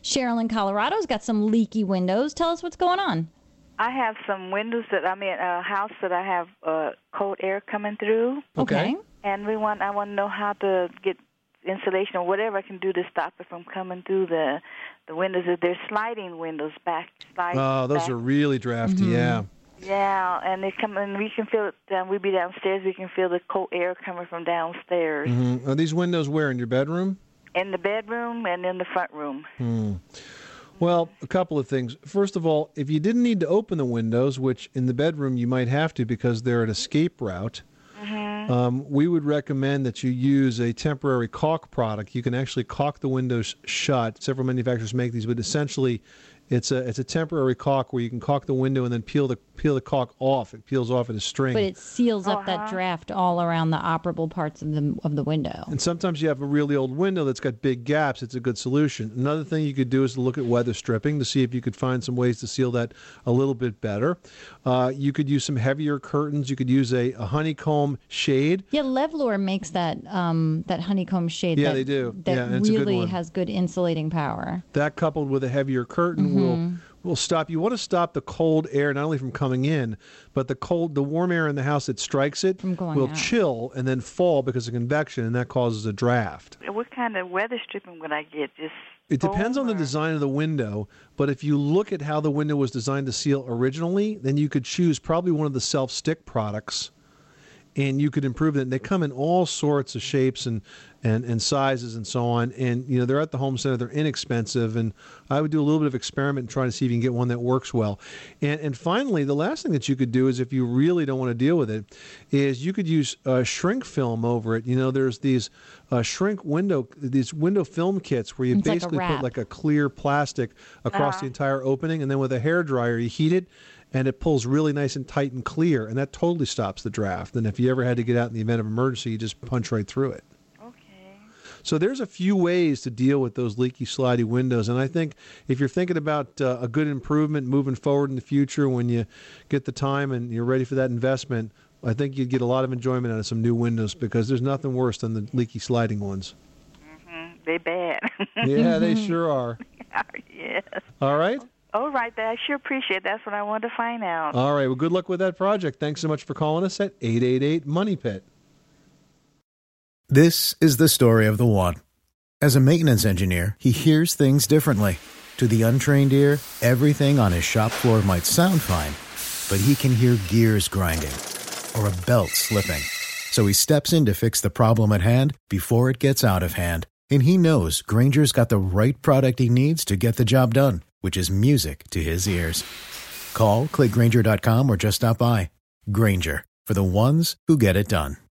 Cheryl in Colorado's got some leaky windows. Tell us what's going on. I have some windows a house that I have cold air coming through. Okay. And I want to know how to get insulation or whatever I can do to stop it from coming through the windows. They're sliding windows back. Oh, those are really drafty, yeah. Yeah, and they come and we can feel it. We be downstairs. We can feel the cold air coming from downstairs. Mm-hmm. Are these windows where, in your bedroom? In the bedroom and in the front room. Well, a couple of things. First of all, if you didn't need to open the windows, which in the bedroom you might have to because they're an escape route, we would recommend that you use a temporary caulk product. You can actually caulk the windows shut. Several manufacturers make these, but essentially it's a temporary caulk where you can caulk the window and then peel the caulk off. It peels off at a string. But it seals up that draft all around the operable parts of the window. And sometimes you have a really old window that's got big gaps. It's a good solution. Another thing you could do is to look at weather stripping to see if you could find some ways to seal that a little bit better. You could use some heavier curtains. You could use a honeycomb shade. Yeah, Levlor makes that honeycomb shade. Yeah, they do. That really has good insulating power. That coupled with a heavier curtain will stop. You want to stop the cold air not only from coming in, but the warm air in the house that strikes it will chill and then fall because of convection, and that causes a draft. What kind of weather stripping would I get? It depends on the design of the window, but if you look at how the window was designed to seal originally, then you could choose probably one of the self-stick products, and you could improve it. And they come in all sorts of shapes and sizes and so on. And, they're at the home center. They're inexpensive. And I would do a little bit of experiment and try to see if you can get one that works well. And finally, the last thing that you could do is if you really don't want to deal with it, is you could use shrink film over it. There's these these window film kits where you basically put like a clear plastic across the entire opening. And then with a hairdryer, you heat it. And it pulls really nice and tight and clear, and that totally stops the draft. And if you ever had to get out in the event of emergency, you just punch right through it. Okay. So there's a few ways to deal with those leaky, slidey windows. And I think if you're thinking about a good improvement moving forward in the future when you get the time and you're ready for that investment, I think you'd get a lot of enjoyment out of some new windows because there's nothing worse than the leaky, sliding ones. They're bad. Yeah, they sure are. Yes. All right. All right, I sure appreciate it. That's what I wanted to find out. All right, well, good luck with that project. Thanks so much for calling us at 888-MONEY-PIT. This is the story of the one. As a maintenance engineer, he hears things differently. To the untrained ear, everything on his shop floor might sound fine, but he can hear gears grinding or a belt slipping. So he steps in to fix the problem at hand before it gets out of hand. And he knows Grainger's got the right product he needs to get the job done, which is music to his ears. Call, click Grainger.com, or just stop by. Grainger, for the ones who get it done.